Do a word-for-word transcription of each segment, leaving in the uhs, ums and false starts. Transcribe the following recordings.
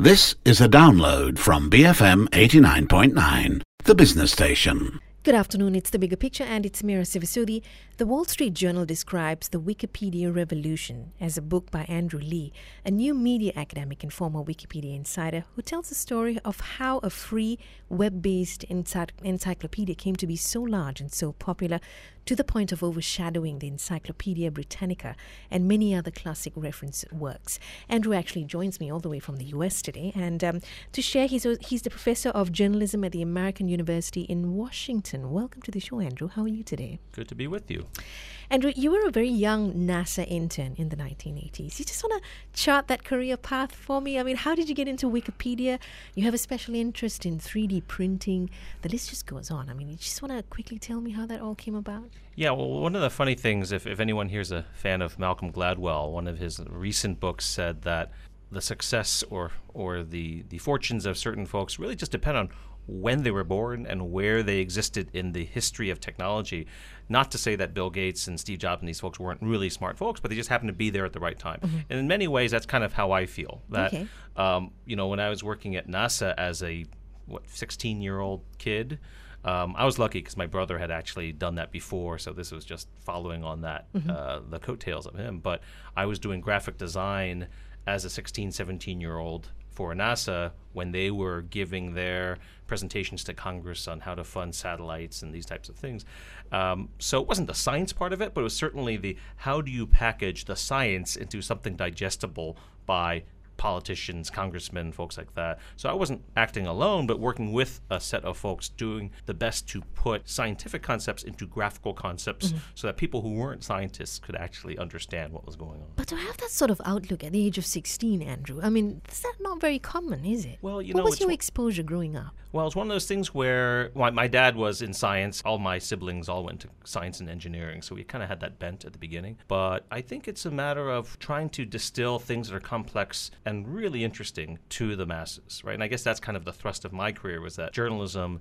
This is a download from B F M eighty-nine point nine, the business station. Good afternoon, it's The Bigger Picture and it's Mira Sivasudi. The Wall Street Journal describes The Wikipedia Revolution as a book by Andrew Lee, a new media academic and former Wikipedia insider who tells the story of how a free, web-based ency- encyclopedia came to be so large and so popular to the point of overshadowing the Encyclopedia Britannica and many other classic reference works. Andrew actually joins me all the way from the U S today, and um, to share, he's, he's the professor of journalism at the American University in Washington. Welcome to the show, Andrew. How are you today? Good to be with you. Andrew, you were a very young NASA intern in the nineteen eighties. You just want to chart that career path for me? I mean, how did you get into Wikipedia? You have a special interest in three D printing. The list just goes on. I mean, you just want to quickly tell me how that all came about? Yeah, well, one of the funny things, if, if anyone here's a fan of Malcolm Gladwell, one of his recent books said that the success or or the, the fortunes of certain folks really just depend on when they were born and where they existed in the history of technology. Not to say that Bill Gates and Steve Jobs and these folks weren't really smart folks, but they just happened to be there at the right time. Mm-hmm. And in many ways, that's kind of how I feel. That, okay. um, you know, when I was working at NASA as a, what, sixteen-year-old kid, Um, I was lucky because my brother had actually done that before, so this was just following on that, mm-hmm. uh, the coattails of him. But I was doing graphic design as a sixteen, seventeen-year-old for NASA when they were giving their presentations to Congress on how to fund satellites and these types of things. Um, so it wasn't the science part of it, but it was certainly the how do you package the science into something digestible by politicians, congressmen, folks like that. So I wasn't acting alone, but working with a set of folks doing the best to put scientific concepts into graphical concepts, mm-hmm. so that people who weren't scientists could actually understand what was going on. But to have that sort of outlook at the age of sixteen, Andrew, I mean, that's not very common, is it? Well, you what know, was your exposure growing up? Well, it's one of those things where well, my dad was in science. All my siblings all went to science and engineering, so we kind of had that bent at the beginning. But I think it's a matter of trying to distill things that are complex and really interesting to the masses, right? And I guess that's kind of the thrust of my career, was that journalism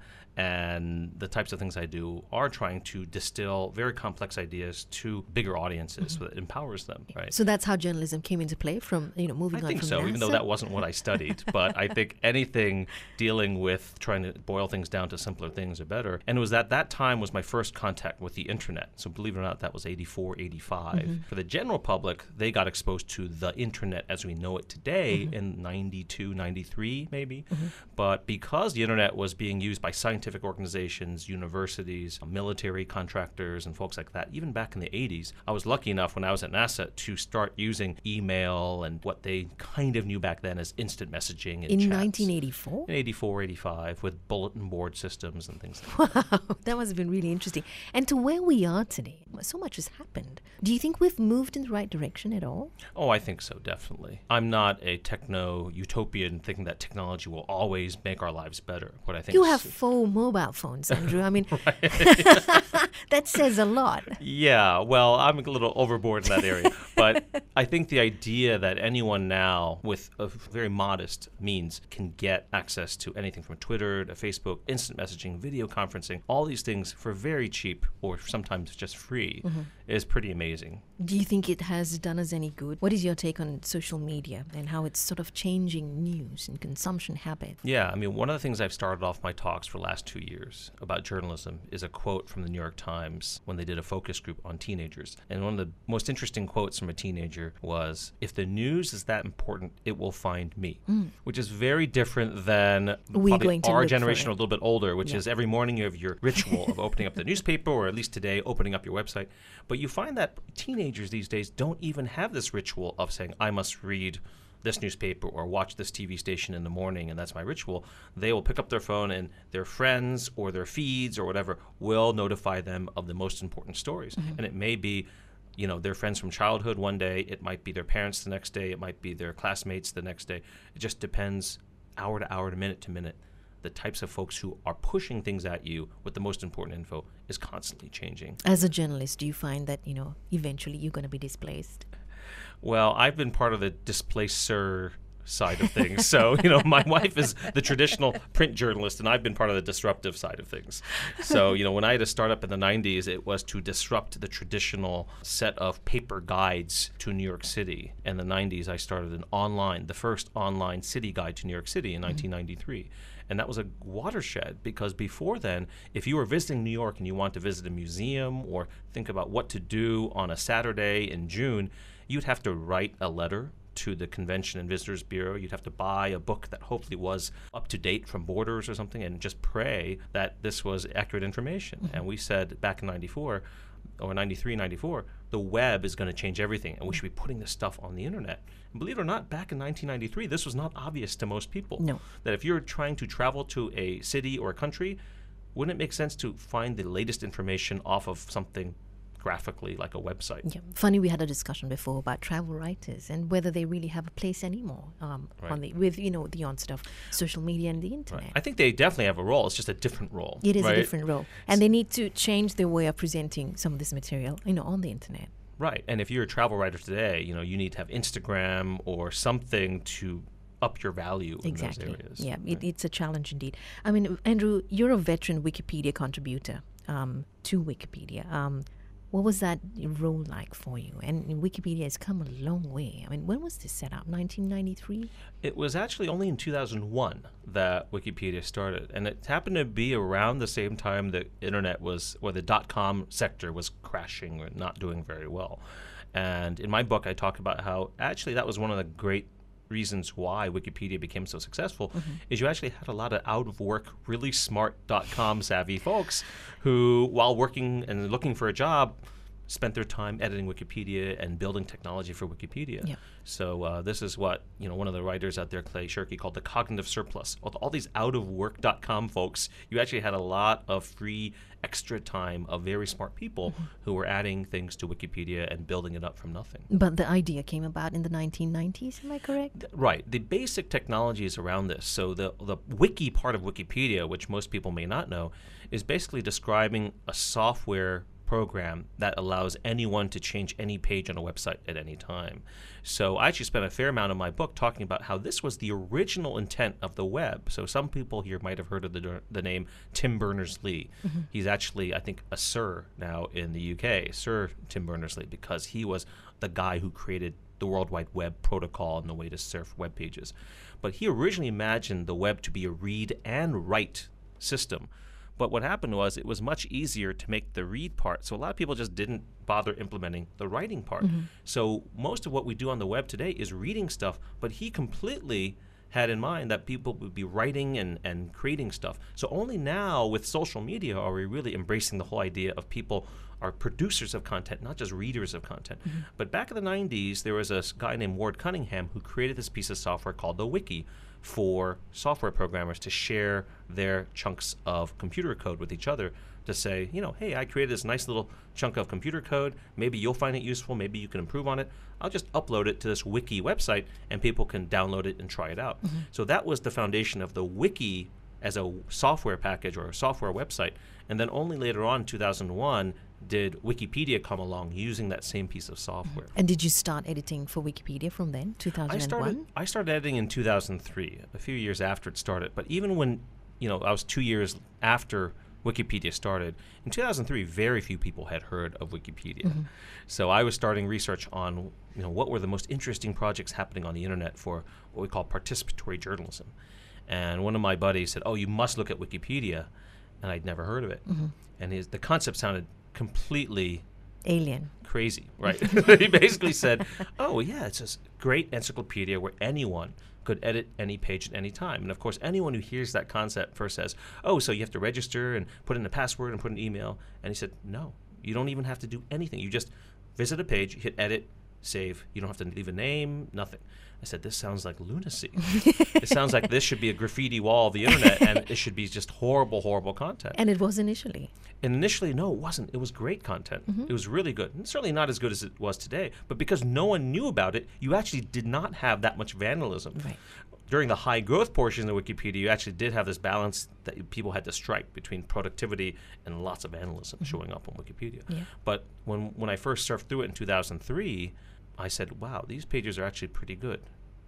and the types of things I do are trying to distill very complex ideas to bigger audiences, mm-hmm. so that it empowers them, right? So that's how journalism came into play, from, you know, moving I on think from so, NASA? even though that wasn't what I studied. But I think anything dealing with trying to boil things down to simpler things are better. And it was at that time was my first contact with the internet. So believe it or not, that was eighty-four, eighty-five. Mm-hmm. For the general public, they got exposed to the internet as we know it today, mm-hmm. in ninety-two, ninety-three maybe. Mm-hmm. But because the internet was being used by scientific organizations, universities, military contractors, and folks like that, even back in the eighties, I was lucky enough when I was at NASA to start using email and what they kind of knew back then as instant messaging and in chats. nineteen eighty-four? In eighty-four, eighty-five, with bulletin board systems and things like that. Wow, that must have been really interesting. And to where we are today, so much has happened. Do you think we've moved in the right direction at all? Oh, I think so, definitely. I'm not a techno-utopian thinking that technology will always make our lives better. What I think you have four mobile phones, Andrew. I mean, that says a lot. Yeah, well, I'm a little overboard in that area. But I think the idea that anyone now with a very modest means can get access to anything from Twitter to Facebook, instant messaging, video conferencing, all these things for very cheap or sometimes just free, mm-hmm. is pretty amazing. Do you think it has done us any good? What is your take on social media and how it's sort of changing news and consumption habits? Yeah, I mean, one of the things I've started off my talks for the last two years about journalism is a quote from the New York Times when they did a focus group on teenagers. And one of the most interesting quotes from a teenager was, "If the news is that important, it will find me," mm. which is very different than probably our generation or a little bit older, which yeah. is every morning you have your ritual of opening up the newspaper, or at least today, opening up your website. But you find that teenagers these days don't even have this ritual of saying, I must read this newspaper or watch this T V station in the morning, and that's my ritual. They will pick up their phone and their friends or their feeds or whatever will notify them of the most important stories. Mm-hmm. And it may be, you know, their friends from childhood one day, it might be their parents the next day, it might be their classmates the next day. It just depends hour to hour to minute to minute. The types of folks who are pushing things at you with the most important info is constantly changing. As a journalist, do you find that, you know, eventually you're going to be displaced? Well, I've been part of the displacer side of things. So, you know, my wife is the traditional print journalist, and I've been part of the disruptive side of things. So, you know, when I had a startup in the nineties, it was to disrupt the traditional set of paper guides to New York City. In the nineties, I started an online, the first online city guide to New York City in mm-hmm. nineteen ninety-three. And that was a watershed, because before then, if you were visiting New York and you want to visit a museum or think about what to do on a Saturday in June, you'd have to write a letter to the Convention and Visitors Bureau. You'd have to buy a book that hopefully was up to date from Borders or something, and just pray that this was accurate information. Mm-hmm. And we said back in ninety-four, or ninety-three, ninety-four, the web is going to change everything, and we should be putting this stuff on the internet. And believe it or not, back in nineteen ninety-three, this was not obvious to most people. No. That if you're trying to travel to a city or a country, wouldn't it make sense to find the latest information off of something graphically like a website? Yeah. Funny, we had a discussion before about travel writers and whether they really have a place anymore um, right. on the, with, you know, the onset of social media and the internet. Right. I think they definitely have a role. It's just a different role. It is right? a different role. And they need to change their way of presenting some of this material, you know, on the internet. Right. And if you're a travel writer today, you know, you need to have Instagram or something to up your value exactly. in those areas. Yeah, right? it, it's a challenge indeed. I mean, Andrew, you're a veteran Wikipedia contributor um, to Wikipedia. Um, what was that role like for you? And Wikipedia has come a long way. I mean, when was this set up? nineteen ninety-three? It was actually only in two thousand one that Wikipedia started. And it happened to be around the same time the internet was, or the dot-com sector was crashing or not doing very well. And in my book, I talk about how actually that was one of the great reasons why Wikipedia became so successful mm-hmm. is you actually had a lot of out-of-work, really smart dot-com savvy folks who, while working and looking for a job, spent their time editing Wikipedia and building technology for Wikipedia. Yeah. So uh, this is what, you know, one of the writers out there, Clay Shirky, called the cognitive surplus. All, all these out-of-work dot com folks, you actually had a lot of free extra time of very smart people mm-hmm. who were adding things to Wikipedia and building it up from nothing. But the idea came about in the nineteen nineties, am I correct? Th- right. The basic technologies around this, so the, the wiki part of Wikipedia, which most people may not know, is basically describing a software program that allows anyone to change any page on a website at any time. So I actually spent a fair amount of my book talking about how this was the original intent of the web. So some people here might have heard of the the name Tim Berners-Lee. Mm-hmm. He's actually, I think, a Sir now in the U K, Sir Tim Berners-Lee, because he was the guy who created the World Wide Web protocol and the way to surf web pages. But he originally imagined the web to be a read and write system. But what happened was it was much easier to make the read part. So a lot of people just didn't bother implementing the writing part. Mm-hmm. So most of what we do on the web today is reading stuff, but he completely had in mind that people would be writing and, and creating stuff. So only now with social media are we really embracing the whole idea of people are producers of content, not just readers of content. Mm-hmm. But back in the nineties, there was a guy named Ward Cunningham who created this piece of software called the Wiki for software programmers to share their chunks of computer code with each other to say, you know, hey, I created this nice little chunk of computer code. Maybe you'll find it useful. Maybe you can improve on it. I'll just upload it to this Wiki website and people can download it and try it out. Mm-hmm. So that was the foundation of the Wiki as a software package or a software website. And then only later on, in two thousand one, did Wikipedia come along using that same piece of software. And did you start editing for Wikipedia from then, two thousand one? I started, I started editing in two thousand three, a few years after it started. But even when, you know, I was two years after Wikipedia started, in two thousand three, very few people had heard of Wikipedia. Mm-hmm. So I was starting research on, you know, what were the most interesting projects happening on the internet for what we call participatory journalism. And one of my buddies said, oh, you must look at Wikipedia. And I'd never heard of it. Mm-hmm. And his, the concept sounded completely alien, crazy, right? He basically said, oh, yeah, it's a great encyclopedia where anyone could edit any page at any time. And of course, anyone who hears that concept first says, oh, so you have to register and put in a password and put an email. And he said, no, you don't even have to do anything. You just visit a page, hit edit, save. You don't have to leave a name, nothing. I said, this sounds like lunacy. It sounds like this should be a graffiti wall of the internet, and it should be just horrible, horrible content. And it was initially. And initially, no, it wasn't. It was great content. Mm-hmm. It was really good. And certainly not as good as it was today. But because no one knew about it, you actually did not have that much vandalism. Right. During the high growth portion of Wikipedia, you actually did have this balance that people had to strike between productivity and lots of vandalism mm-hmm. showing up on Wikipedia. Yeah. But when, when I first surfed through it in two thousand three, I said, wow, these pages are actually pretty good.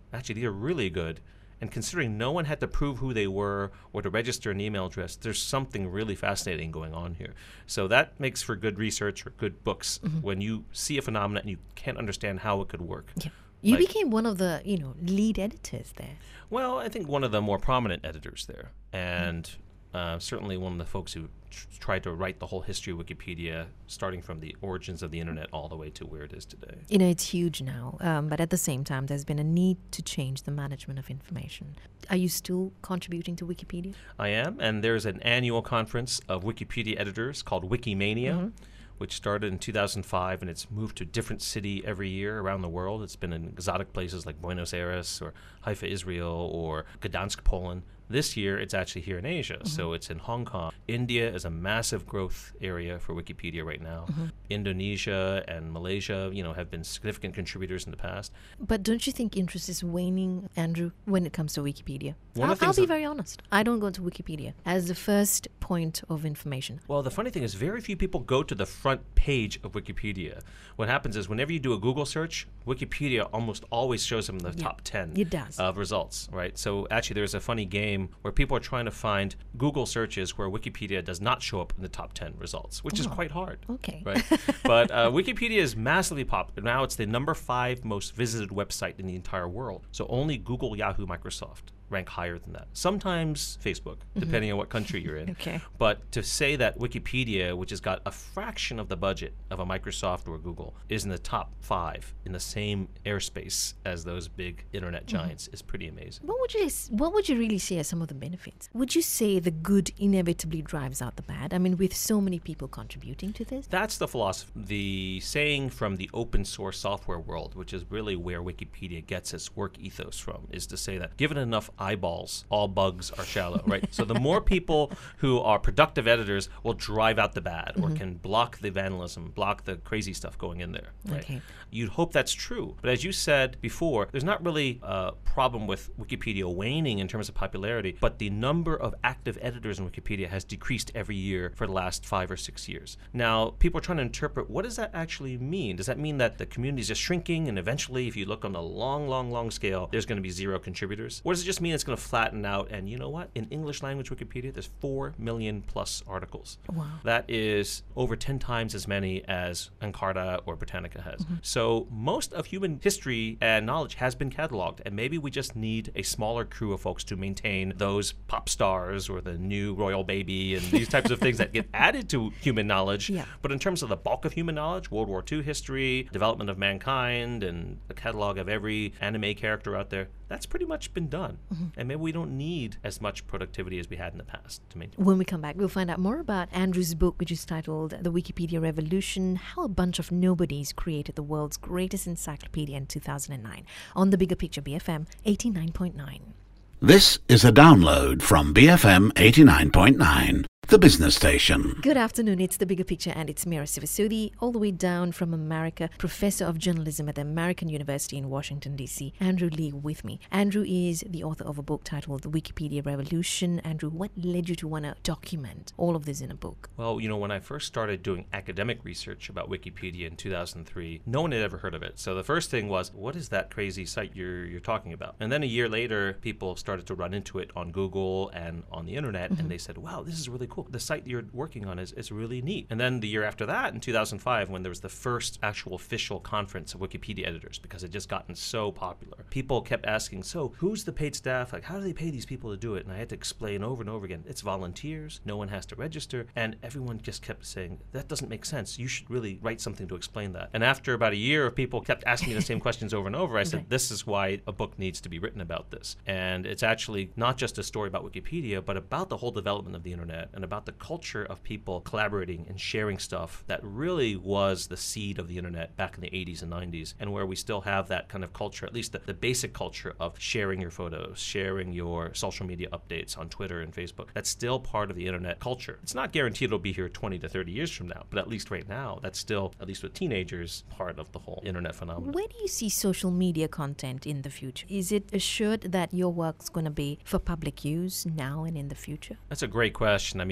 actually, these are really good. And considering no one had to prove who they were or to register an email address, there's something really fascinating going on here. So that makes for good research or good books mm-hmm. when you see a phenomenon and you can't understand how it could work. Yeah. You like, became one of the, you know, lead editors there. Well, I think one of the more prominent editors there. And mm-hmm. Uh, certainly one of the folks who tr- tried to write the whole history of Wikipedia, starting from the origins of the internet all the way to where it is today. You know, it's huge now, um, but at the same time, there's been a need to change the management of information. Are you still contributing to Wikipedia? I am, and there's an annual conference of Wikipedia editors called Wikimania, mm-hmm. which started in two thousand five, and it's moved to a different city every year around the world. It's been in exotic places like Buenos Aires or Haifa, Israel, or Gdansk, Poland. This year, it's actually here in Asia, mm-hmm. so it's in Hong Kong. India is a massive growth area for Wikipedia right now. Mm-hmm. Indonesia and Malaysia, you know, have been significant contributors in the past. But don't you think interest is waning, Andrew, when it comes to Wikipedia? One I'll, of the I'll be that, very honest. I don't go to Wikipedia as the first point of information. Well, the funny thing is very few people go to the front page of Wikipedia. What happens is whenever you do a Google search, Wikipedia almost always shows them the yeah, top ten it does. of results, right? So actually there's a funny game where people are trying to find Google searches where Wikipedia does not show up in the top ten results, which oh, is quite hard. Okay. Right? But uh, Wikipedia is massively popular. Now it's the number five most visited website in the entire world. So only Google, Yahoo, Microsoft rank higher than that. Sometimes Facebook, mm-hmm. depending on what country you're in. Okay. But to say that Wikipedia, which has got a fraction of the budget of a Microsoft or Google, is in the top five in the same airspace as those big internet giants mm-hmm. is pretty amazing. What would you what would you really say are some of the benefits? Would you say the good inevitably drives out the bad? I mean, with so many people contributing to this? That's the philosophy. The saying from the open source software world, which is really where Wikipedia gets its work ethos from, is to say that given enough eyeballs, all bugs are shallow, right? So the more people who are productive editors will drive out the bad or mm-hmm. can block the vandalism, block the crazy stuff going in there, right? Okay. You'd hope that's true. But as you said before, there's not really a problem with Wikipedia waning in terms of popularity, but the number of active editors in Wikipedia has decreased every year for the last five or six years. Now, people are trying to interpret, what does that actually mean? Does that mean that the community is just shrinking and eventually, if you look on a long, long, long scale, there's going to be zero contributors? Or does it just mean it's going to flatten out? And you know what? In English language Wikipedia, there's four million plus articles. Wow. That is over ten times as many as Encarta or Britannica has. Mm-hmm. So most of human history and knowledge has been cataloged, and maybe we just need a smaller crew of folks to maintain those pop stars or the new royal baby and these types of things that get added to human knowledge. Yeah. But in terms of the bulk of human knowledge, World War Two history, development of mankind, and a catalog of every anime character out there, that's pretty much been done. Mm-hmm. And maybe we don't need as much productivity as we had in the past to maintain. When we come back, we'll find out more about Andrew's book, which is titled The Wikipedia Revolution, How a Bunch of Nobodies Created the World's Greatest Encyclopedia in two thousand nine, on The Bigger Picture B F M eighty-nine point nine. This is a download from B F M eighty-nine point nine. The business station. Good afternoon. It's The Bigger Picture and it's Mira Sivasudi, all the way down from America, professor of journalism at the American University in Washington, D C. Andrew Lee with me. Andrew is the author of a book titled The Wikipedia Revolution. Andrew, what led you to want to document all of this in a book? Well, you know, when I first started doing academic research about Wikipedia in two thousand three, no one had ever heard of it. So the first thing was, what is that crazy site you're you're talking about? And then a year later, people started to run into it on Google and on the internet, mm-hmm. and they said, wow, this is really cool. The site you're working on is, is really neat. And then the year after that, in two thousand five, when there was the first actual official conference of Wikipedia editors, because it just gotten so popular, people kept asking, so who's the paid staff? Like, how do they pay these people to do it? And I had to explain over and over again, it's volunteers, no one has to register. And everyone just kept saying, that doesn't make sense. You should really write something to explain that. And after about a year of people kept asking me the same questions over and over, I said, okay. This is why a book needs to be written about this. And it's actually not just a story about Wikipedia, but about the whole development of the internet and about the culture of people collaborating and sharing stuff that really was the seed of the internet back in the eighties and nineties, and where we still have that kind of culture, at least the, the basic culture of sharing your photos, sharing your social media updates on Twitter and Facebook. That's still part of the internet culture. It's not guaranteed it'll be here twenty to thirty years from now, but at least right now, that's still, at least with teenagers, part of the whole internet phenomenon. Where do you see social media content in the future? Is it assured that your work's going to be for public use now and in the future? That's a great question. I mean,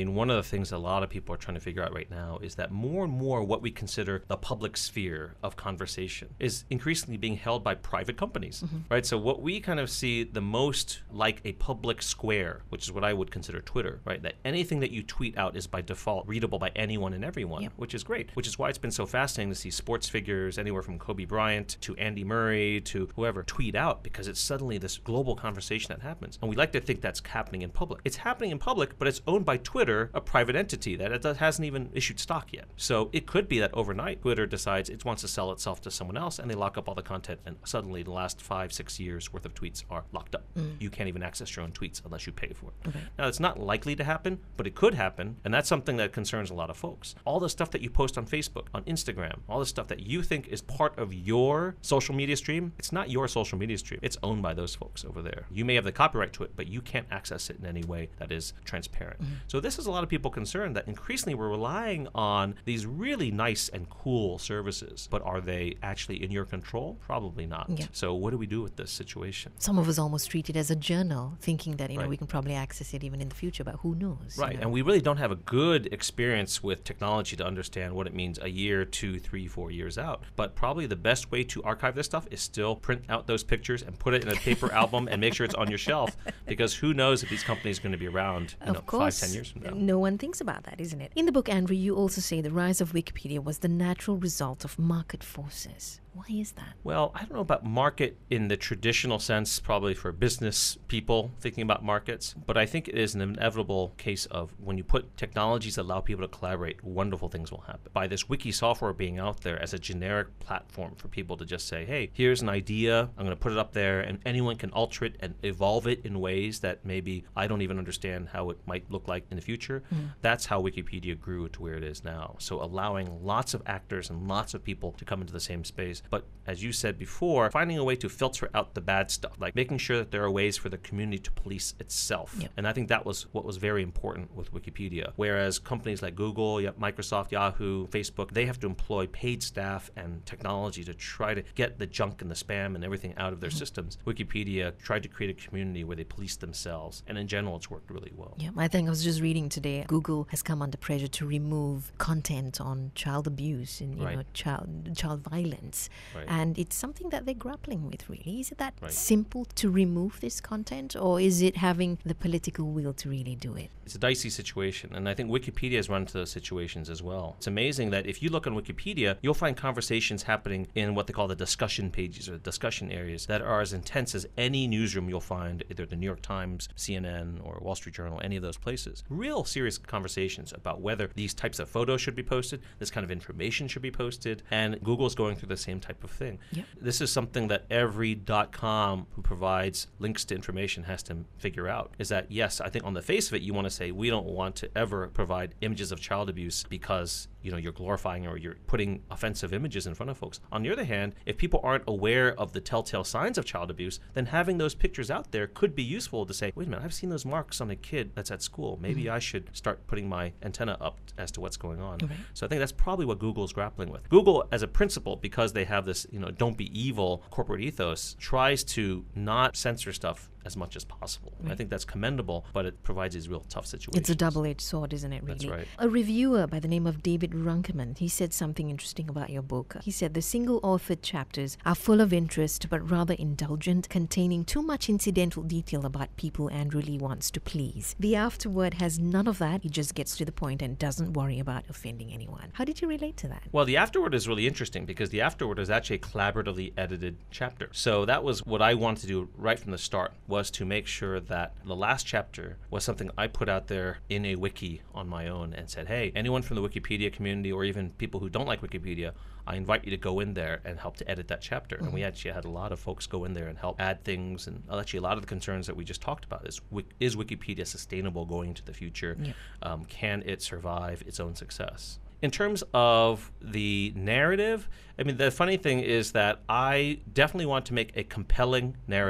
mean, one of the things a lot of people are trying to figure out right now is that more and more what we consider the public sphere of conversation is increasingly being held by private companies, mm-hmm. right? So what we kind of see the most like a public square, which is what I would consider Twitter, right? That anything that you tweet out is by default readable by anyone and everyone, yep. which is great, which is why it's been so fascinating to see sports figures anywhere from Kobe Bryant to Andy Murray to whoever tweet out, because it's suddenly this global conversation that happens. And we like to think that's happening in public. It's happening in public, but it's owned by Twitter, a private entity that it hasn't even issued stock yet. So it could be that overnight Twitter decides it wants to sell itself to someone else, and they lock up all the content, and suddenly the last five, six years worth of tweets are locked up. Mm. You can't even access your own tweets unless you pay for it. Okay. Now, it's not likely to happen, but it could happen, and that's something that concerns a lot of folks. All the stuff that you post on Facebook, on Instagram, all the stuff that you think is part of your social media stream, it's not your social media stream. It's owned by those folks over there. You may have the copyright to it, but you can't access it in any way that is transparent. Mm-hmm. So this is a lot of people concerned that increasingly we're relying on these really nice and cool services, but are they actually in your control? Probably not. Yeah. So what do we do with this situation? Some of us almost treat it as a journal, thinking that, you know, right. we can probably access it even in the future, but who knows? Right, you know? And we really don't have a good experience with technology to understand what it means a year, two, three, four years out. But probably the best way to archive this stuff is still print out those pictures and put it in a paper album and make sure it's on your shelf, because who knows if these companies are going to be around you of know, course, five, ten years from now. No one thinks about that, isn't it? In the book, Andrew, you also say the rise of Wikipedia was the natural result of market forces. Why is that? Well, I don't know about market in the traditional sense, probably for business people thinking about markets, but I think it is an inevitable case of when you put technologies that allow people to collaborate, wonderful things will happen. By this wiki software being out there as a generic platform for people to just say, hey, here's an idea, I'm going to put it up there, and anyone can alter it and evolve it in ways that maybe I don't even understand how it might look like in the future. Mm. That's how Wikipedia grew to where it is now. So allowing lots of actors and lots of people to come into the same space. But as you said before, finding a way to filter out the bad stuff, like making sure that there are ways for the community to police itself. Yep. And I think that was what was very important with Wikipedia. Whereas companies like Google, Microsoft, Yahoo, Facebook, they have to employ paid staff and technology to try to get the junk and the spam and everything out of their mm-hmm. systems. Wikipedia tried to create a community where they police themselves. And in general, it's worked really well. Yeah, I think I was just reading today, Google has come under pressure to remove content on child abuse and you right. know child child violence. Right. And it's something that they're grappling with, really. Is it that right. simple to remove this content, or is it having the political will to really do it? It's a dicey situation, and I think Wikipedia has run into those situations as well. It's amazing that if you look on Wikipedia, you'll find conversations happening in what they call the discussion pages or discussion areas that are as intense as any newsroom you'll find, either the New York Times, C N N, or Wall Street Journal, any of those places. Real serious conversations about whether these types of photos should be posted, this kind of information should be posted, and Google's going through the same type of thing. Yep. This is something that every .com who provides links to information has to figure out, is that, yes, I think on the face of it, you want to say we don't want to ever provide images of child abuse because you know, you're glorifying or you're putting offensive images in front of folks. On the other hand, if people aren't aware of the telltale signs of child abuse, then having those pictures out there could be useful to say, wait a minute, I've seen those marks on a kid that's at school. Maybe mm-hmm. I should start putting my antenna up as to what's going on. Okay. So I think that's probably what Google's grappling with. Google, as a principle, because they have this, you know, don't be evil corporate ethos, tries to not censor stuff as much as possible. Right. I think that's commendable, but it provides these real tough situations. It's a double-edged sword, isn't it, really? That's right. A reviewer by the name of David Runciman, he said something interesting about your book. He said the single-authored chapters are full of interest, but rather indulgent, containing too much incidental detail about people Andrew Leigh wants to please. The afterword has none of that. He just gets to the point and doesn't worry about offending anyone. How did you relate to that? Well, the afterword is really interesting because the afterword is actually a collaboratively edited chapter. So that was what I wanted to do right from the start, was to make sure that the last chapter was something I put out there in a wiki on my own and said, hey, anyone from the Wikipedia community or even people who don't like Wikipedia, I invite you to go in there and help to edit that chapter. Mm-hmm. And we actually had a lot of folks go in there and help add things. And actually a lot of the concerns that we just talked about is, is Wikipedia sustainable going into the future? Yeah. Um, can it survive its own success? In terms of the narrative, I mean, the funny thing is that I definitely want to make a compelling narrative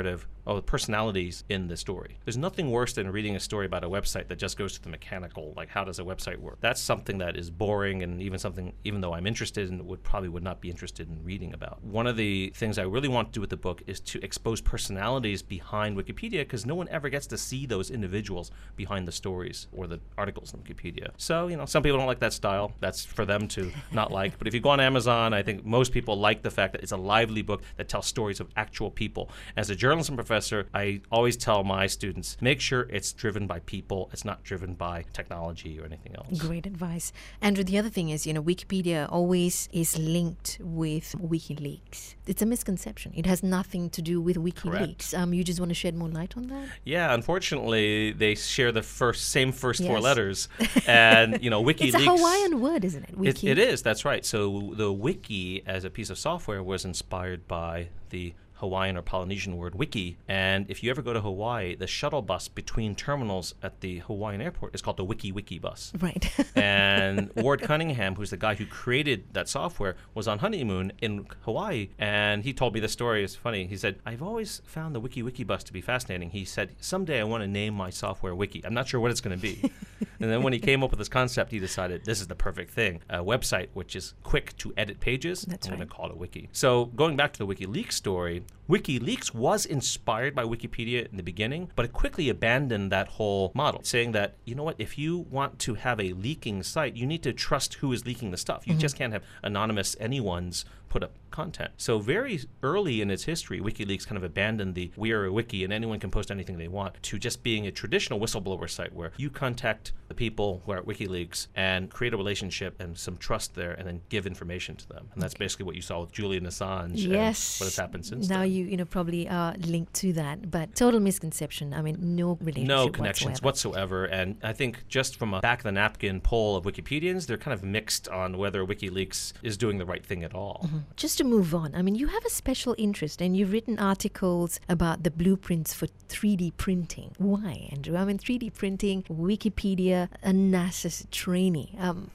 oh, the personalities in the story. There's nothing worse than reading a story about a website that just goes to the mechanical, like how does a website work? That's something that is boring, and even something, even though I'm interested in, would probably would not be interested in reading about. One of the things I really want to do with the book is to expose personalities behind Wikipedia, because no one ever gets to see those individuals behind the stories or the articles on Wikipedia. So, you know, some people don't like that style. That's for them to not like. But if you go on Amazon, I think most people like the fact that it's a lively book that tells stories of actual people. As a journalism professor, I always tell my students, make sure it's driven by people. It's not driven by technology or anything else. Great advice. Andrew, the other thing is, you know, Wikipedia always is linked with WikiLeaks. It's a misconception. It has nothing to do with WikiLeaks. Um, you just want to shed more light on that? Yeah, unfortunately, they share the first same first Yes. four letters. And, you know, WikiLeaks... It's a Hawaiian word, isn't it? Wiki. It, it is, that's right. So the wiki as a piece of software was inspired by the Hawaiian or Polynesian word wiki. And if you ever go to Hawaii, the shuttle bus between terminals at the Hawaiian airport is called the Wiki Wiki bus. Right. And Ward Cunningham, who's the guy who created that software, was on honeymoon in Hawaii, and he told me the story. It's funny. He said, I've always found the Wiki Wiki bus to be fascinating. He said, someday I want to name my software Wiki. I'm not sure what it's going to be. And then when he came up with this concept, he decided this is the perfect thing. A website which is quick to edit pages. That's I'm right. going to call it a wiki. So going back to the WikiLeaks story, WikiLeaks was inspired by Wikipedia in the beginning, but it quickly abandoned that whole model, saying that, you know what, if you want to have a leaking site, you need to trust who is leaking the stuff. You mm-hmm. just can't have anonymous anyone's put up content. So very early in its history, WikiLeaks kind of abandoned the we are a wiki and anyone can post anything they want to just being a traditional whistleblower site where you contact the people who are at WikiLeaks and create a relationship and some trust there and then give information to them. And that's okay. basically what you saw with Julian Assange yes. and what has happened since now then. you you know probably are linked to that, but total misconception. I mean, no relationship No connections whatsoever. whatsoever. And I think just from a back-of-the-napkin poll of Wikipedians, they're kind of mixed on whether WikiLeaks is doing the right thing at all. Mm-hmm. Just to move on, I mean, you have a special interest and you've written articles about the blueprints for three D printing. Why, Andrew? I mean, three D printing, Wikipedia, a NASA trainee. Um,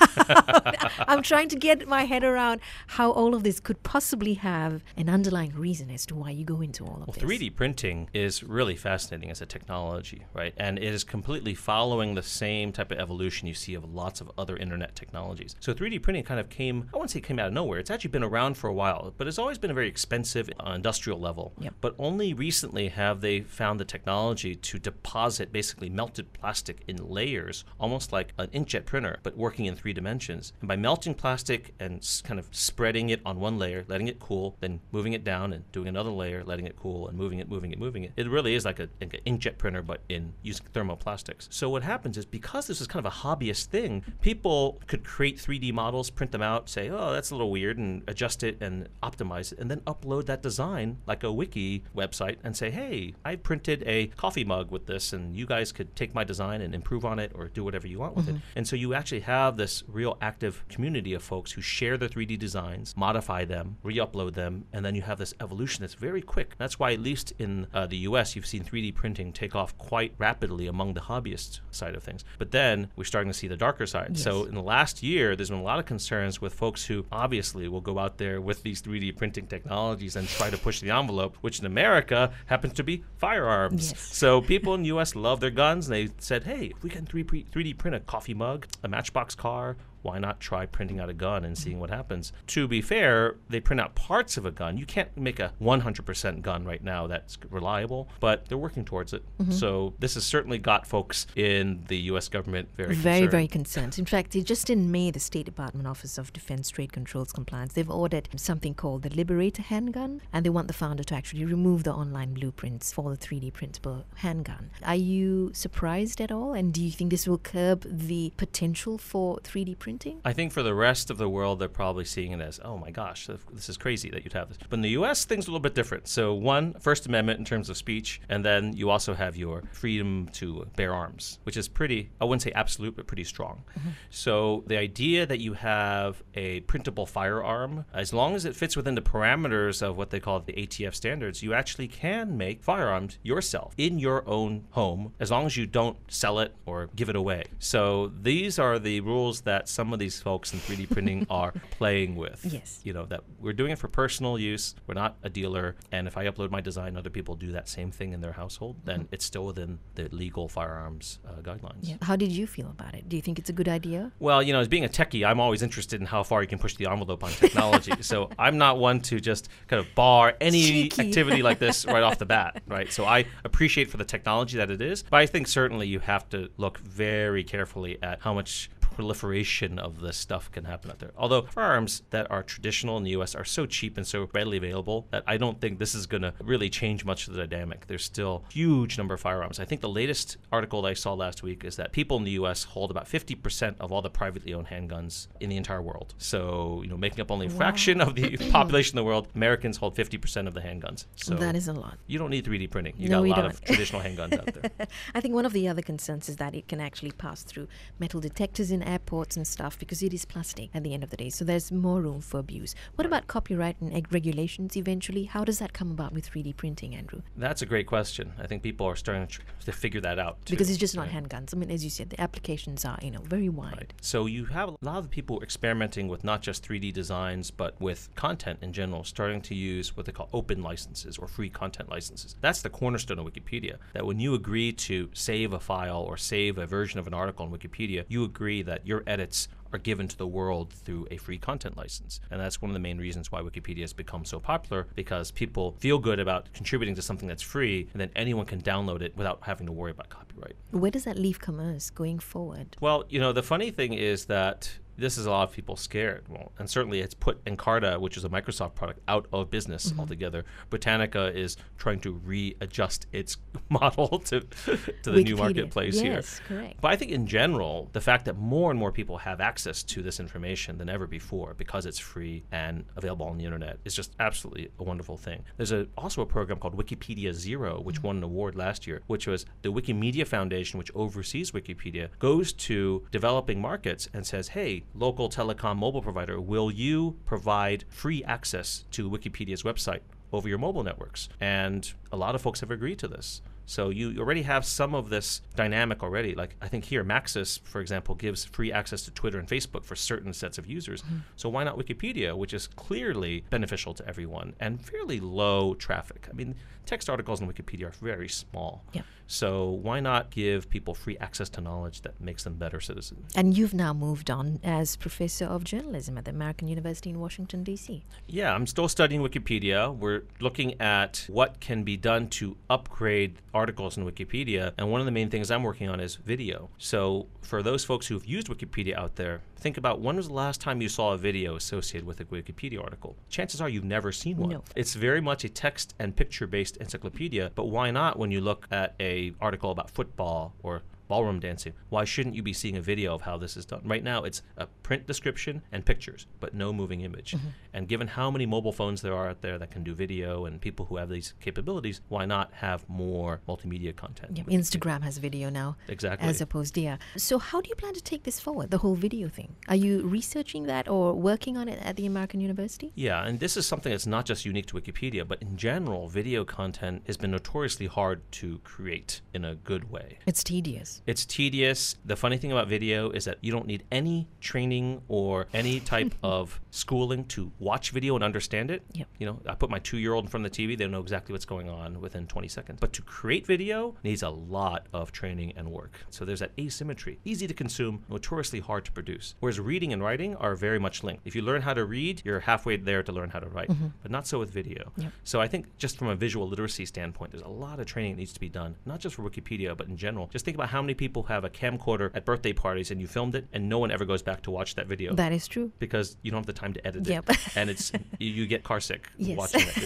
I'm trying to get my head around how all of this could possibly have an underlying reason as to why you go into all of well, this. three D printing is really fascinating as a technology, right? And it is completely following the same type of evolution you see of lots of other internet technologies. So three D printing kind of came, I wouldn't say it came out of nowhere. It's actually been around for a while, but it's always been a very expensive uh, industrial level. Yep. But only recently have they found the technology to deposit basically melted plastic in layers, almost like an inkjet printer, but working in three dimensions. And by melting plastic and s- kind of spreading it on one layer, letting it cool, then moving it down and doing another layer, letting it cool, and moving it, moving it, moving it, it really is like, a, like an inkjet printer, but in using thermoplastics. So what happens is, because this is kind of a hobbyist thing, people could create three D models, print them out, say, oh, that's a little weird, and adjust it and optimize it, and then upload that design like a wiki website and say, hey, I printed a coffee mug with this, and you guys could take my design and improve on it or do whatever you want with mm-hmm. it. And so you actually have this real active community of folks who share their three D designs, modify them, re-upload them, and then you have this evolution that's very quick. That's why, at least in uh, the U S, you've seen three D printing take off quite rapidly among the hobbyist side of things. But then we're starting to see the darker side. Yes. So in the last year, there's been a lot of concerns with folks who obviously will go out there with these three D printing technologies and try to push the envelope, which in America happens to be firearms. Yes. So people in the U S love their guns, and they said, hey, if we can three D print a coffee mug, a Matchbox car, why not try printing out a gun and seeing what happens? To be fair, they print out parts of a gun. You can't make a one hundred percent gun right now that's reliable, but they're working towards it. Mm-hmm. So this has certainly got folks in the U S government very Very, concerned. very concerned. In fact, just in May, the State Department Office of Defense Trade Controls Compliance, they've ordered something called the Liberator handgun, and they want the founder to actually remove the online blueprints for the three D printable handgun. Are you surprised at all? And do you think this will curb the potential for three D printing? I think for the rest of the world, they're probably seeing it as, oh my gosh, this is crazy that you'd have this. But in the U S, things are a little bit different. So one, First Amendment in terms of speech, and then you also have your freedom to bear arms, which is pretty, I wouldn't say absolute, but pretty strong. Mm-hmm. So the idea that you have a printable firearm, as long as it fits within the parameters of what they call the A T F standards, you actually can make firearms yourself in your own home, as long as you don't sell it or give it away. So these are the rules that some some of these folks in three D printing are playing with. Yes. You know, that we're doing it for personal use. We're not a dealer. And if I upload my design, other people do that same thing in their household, then mm-hmm. it's still within the legal firearms uh, guidelines. Yeah. How did you feel about it? Do you think it's a good idea? Well, you know, as being a techie, I'm always interested in how far you can push the envelope on technology. So I'm not one to just kind of bar any Cheeky. activity like this right off the bat, right? So I appreciate for the technology that it is, but I think certainly you have to look very carefully at how much proliferation of this stuff can happen out there. Although firearms that are traditional in the U S are so cheap and so readily available that I don't think this is going to really change much of the dynamic. There's still a huge number of firearms. I think the latest article that I saw last week is that people in the U S hold about fifty percent of all the privately owned handguns in the entire world. So, you know, making up only a wow. fraction of the population of the world, Americans hold fifty percent of the handguns. So that is a lot. You don't need three D printing. You no, got a we lot don't. of traditional handguns out there. I think one of the other concerns is that it can actually pass through metal detectors in airports and stuff because it is plastic at the end of the day. So there's more room for abuse. What about copyright and eg- regulations eventually? How does that come about with three D printing, Andrew? That's a great question. I think people are starting to, tr- to figure that out too. Because it's just not right? handguns. I mean, as you said, the applications are, you know, very wide. Right. So you have a lot of people experimenting with not just three D designs, but with content in general, starting to use what they call open licenses or free content licenses. That's the cornerstone of Wikipedia, that when you agree to save a file or save a version of an article in Wikipedia, you agree that your edits are given to the world through a free content license. And that's one of the main reasons why Wikipedia has become so popular, because people feel good about contributing to something that's free, and then anyone can download it without having to worry about copyright. Where does that leave commerce going forward? Well, you know, the funny thing is that this is a lot of people scared. Well, and certainly it's put Encarta, which is a Microsoft product, out of business mm-hmm. altogether. Britannica is trying to readjust its model to to the Wikipedia. new marketplace yes, here. Yes, correct. But I think in general, the fact that more and more people have access to this information than ever before because it's free and available on the internet is just absolutely a wonderful thing. There's a, also a program called Wikipedia Zero, which mm-hmm. won an award last year, which was the Wikimedia Foundation, which oversees Wikipedia, goes to developing markets and says, hey, local telecom mobile provider, will you provide free access to Wikipedia's website over your mobile networks? And a lot of folks have agreed to this. So you already have some of this dynamic already. Like I think here, Maxis, for example, gives free access to Twitter and Facebook for certain sets of users. Mm-hmm. So why not Wikipedia, which is clearly beneficial to everyone and fairly low traffic? I mean, text articles on Wikipedia are very small. Yeah. So why not give people free access to knowledge that makes them better citizens? And you've now moved on as professor of journalism at the American University in Washington, D C. Yeah, I'm still studying Wikipedia. We're looking at what can be done to upgrade articles in Wikipedia. And one of the main things I'm working on is video. So for those folks who've used Wikipedia out there, think about when was the last time you saw a video associated with a Wikipedia article? Chances are you've never seen one. No. It's very much a text and picture-based encyclopedia, but why not when you look at a article about football or ballroom dancing? Why shouldn't you be seeing a video of how this is done? Right now, it's a print description and pictures, but no moving image. Mm-hmm. And given how many mobile phones there are out there that can do video and people who have these capabilities, why not have more multimedia content? Yeah, Instagram has video now. Exactly. As opposed, yeah. So how do you plan to take this forward, the whole video thing? Are you researching that or working on it at the American University? Yeah, and this is something that's not just unique to Wikipedia, but in general, video content has been notoriously hard to create in a good way. It's tedious. It's tedious. The funny thing about video is that you don't need any training or any type of schooling to watch video and understand it. Yep. You know, I put my two-year-old in front of the T V, they know exactly what's going on within twenty seconds. But to create video needs a lot of training and work. So there's that asymmetry. Easy to consume, notoriously hard to produce. Whereas reading and writing are very much linked. If you learn how to read, you're halfway there to learn how to write. Mm-hmm. But not so with video. Yep. So I think just from a visual literacy standpoint, there's a lot of training that needs to be done, not just for Wikipedia, but in general. Just think about how many people have a camcorder at birthday parties and you filmed it and no one ever goes back to watch that video. That is true. Because you don't have the time to edit yep. it. And it's you, you get car sick yes. watching that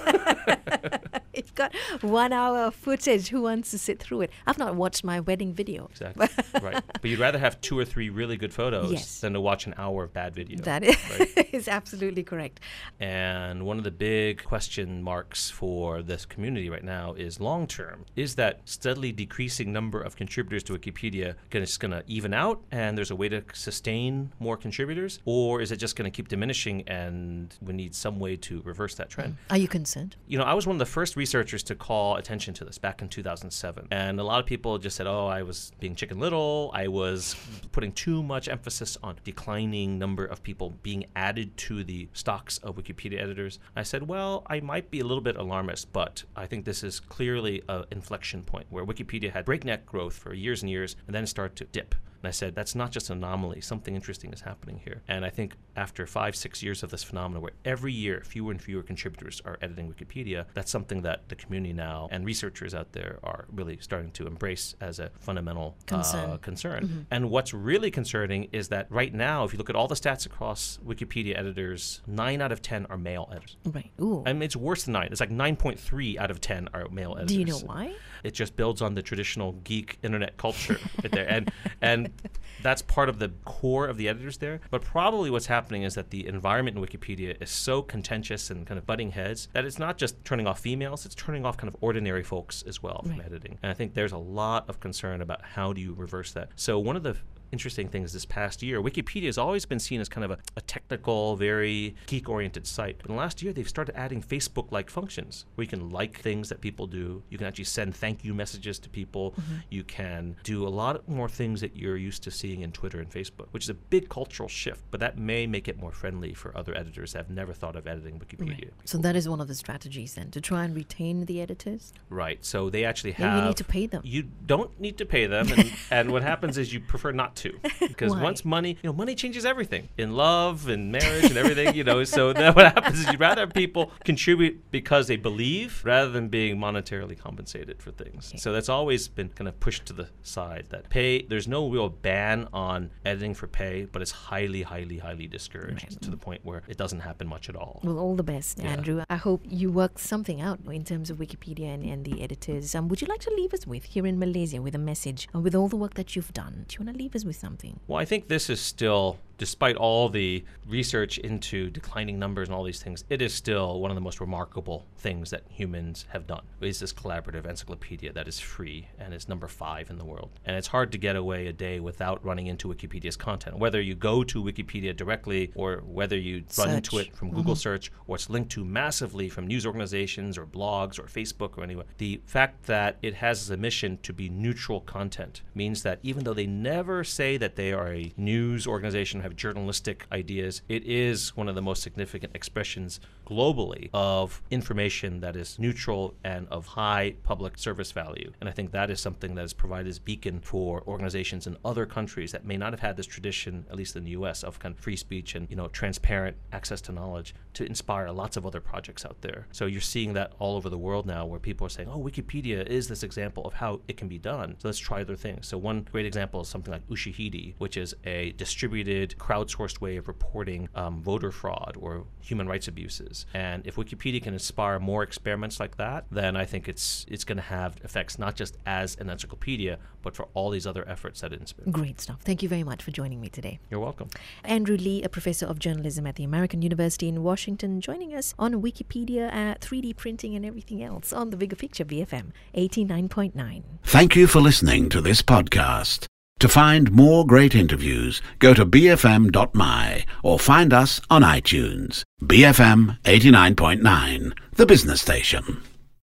video. It's got one hour of footage. Who wants to sit through it? I've not watched my wedding video. Exactly. Right. But you'd rather have two or three really good photos yes. than to watch an hour of bad video. That is, right? is absolutely correct. And one of the big question marks for this community right now is long term. Is that steadily decreasing number of contributors to Wikipedia just going to even out and there's a way to sustain more contributors? Or is it just going to keep diminishing and we need some way to reverse that trend? Are you concerned? You know, I was one of the first researchers to call attention to this back in two thousand seven. And a lot of people just said, oh, I was being chicken little. I was putting too much emphasis on declining number of people being added to the stocks of Wikipedia editors. I said, well, I might be a little bit alarmist, but I think this is clearly an inflection point where Wikipedia had breakneck growth for years and years and then started to dip. And I said, that's not just an anomaly. Something interesting is happening here. And I think after five, six years of this phenomenon where every year fewer and fewer contributors are editing Wikipedia, that's something that the community now and researchers out there are really starting to embrace as a fundamental concern. Uh, concern. Mm-hmm. And what's really concerning is that right now, if you look at all the stats across Wikipedia editors, nine out of ten are male editors. Right. Ooh. I mean, it's worse than nine. It's like nine point three out of ten are male editors. Do you know why? It just builds on the traditional geek internet culture right there. And, and that's part of the core of the editors there. But probably what's happening is that the environment in Wikipedia is so contentious and kind of butting heads that it's not just turning off females, it's turning off kind of ordinary folks as well from right. editing. And I think there's a lot of concern about how do you reverse that. So one of the interesting things this past year, Wikipedia has always been seen as kind of a, a technical, very geek-oriented site. But in the last year, they've started adding Facebook-like functions where you can like things that people do. You can actually send thank you messages to people. Mm-hmm. You can do a lot more things that you're used to seeing in Twitter and Facebook, which is a big cultural shift. But that may make it more friendly for other editors that have never thought of editing Wikipedia. Right. So that is one of the strategies then, to try and retain the editors? Right. So they actually have... Maybe you need to pay them. You don't need to pay them. And, and what happens is you prefer not to. Because Why? once money, you know, money changes everything in love and marriage and everything, you know. So that what happens is you'd rather have people contribute because they believe rather than being monetarily compensated for things. Okay. So that's always been kind of pushed to the side that pay, there's no real ban on editing for pay, but it's highly, highly, highly discouraged right. to the point where it doesn't happen much at all. Well, all the best, yeah. Andrew. I hope you work something out in terms of Wikipedia and, and the editors. Um, would you like to leave us with, here in Malaysia, with a message, uh, with all the work that you've done? Do you want to leave us with something? Well, I think this is still, despite all the research into declining numbers and all these things, it is still one of the most remarkable things that humans have done. Is this collaborative encyclopedia that is free and is number five in the world. And it's hard to get away a day without running into Wikipedia's content. Whether you go to Wikipedia directly or whether you search. run into it from mm-hmm. Google search or it's linked to massively from news organizations or blogs or Facebook or anywhere. The fact that it has as a mission to be neutral content means that even though they never say that they are a news organization, have journalistic ideas, it is one of the most significant expressions globally of information that is neutral and of high public service value. And I think that is something that has provided as beacon for organizations in other countries that may not have had this tradition, at least in the U S, of kind of free speech and, you know, transparent access to knowledge to inspire lots of other projects out there. So you're seeing that all over the world now where people are saying, oh, Wikipedia is this example of how it can be done. So let's try other things. So one great example is something like Ushahidi, which is a distributed, crowdsourced way of reporting um, voter fraud or human rights abuses. And if Wikipedia can inspire more experiments like that, then I think it's it's going to have effects not just as an encyclopedia, but for all these other efforts that it inspires. Great stuff. Thank you very much for joining me today. You're welcome. Andrew Lee, a professor of journalism at the American University in Washington, joining us on Wikipedia, uh, three D printing and everything else on The Bigger Picture, B F M eighty-nine point nine. Thank you for listening to this podcast. To find more great interviews, go to b f m dot m y or find us on iTunes. B F M eighty-nine point nine, the business station.